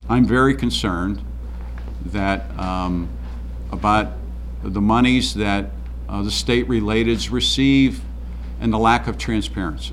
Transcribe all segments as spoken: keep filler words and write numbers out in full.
I'm very concerned that um, about the monies that uh, the state relateds receive and the lack of transparency.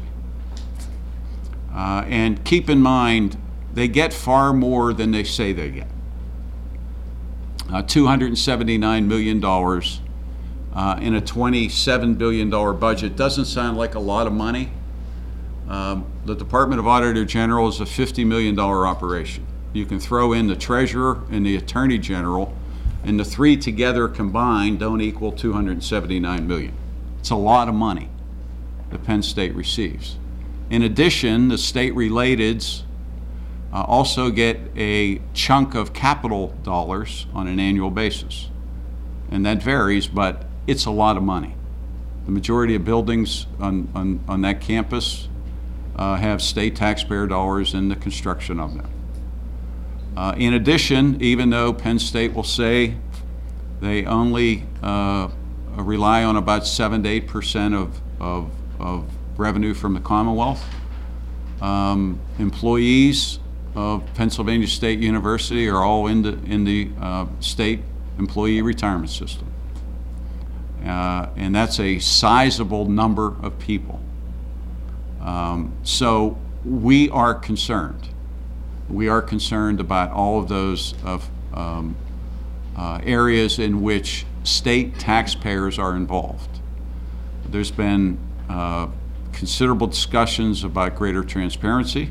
Uh, and keep in mind, they get far more than they say they get. Uh, two hundred seventy-nine million dollars uh, in a twenty-seven billion dollars budget doesn't sound like a lot of money. Um, the Department of Auditor General is a fifty million dollars operation. You can throw in the Treasurer and the Attorney General, and the three together combined don't equal two hundred seventy-nine million dollars. It's a lot of money that Penn State receives. In addition, the state relateds uh, also get a chunk of capital dollars on an annual basis. And that varies, but it's a lot of money. The majority of buildings on, on, on that campus uh, have state taxpayer dollars in the construction of them. Uh, in addition, even though Penn State will say they only uh, rely on about seven to eight percent of, of, of revenue from the Commonwealth, um, employees of Pennsylvania State University are all in the, in the uh, state employee retirement system. Uh, and that's a sizable number of people. Um, so we are concerned. We are concerned about all of those of, um, uh, areas in which state taxpayers are involved. There's been uh, considerable discussions about greater transparency.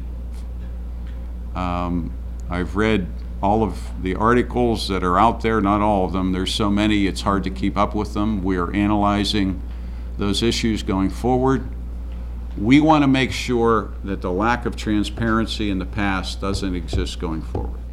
Um, I've read all of the articles that are out there, not all of them. There's so many, it's hard to keep up with them. We are analyzing those issues going forward. We want to make sure that the lack of transparency in the past doesn't exist going forward.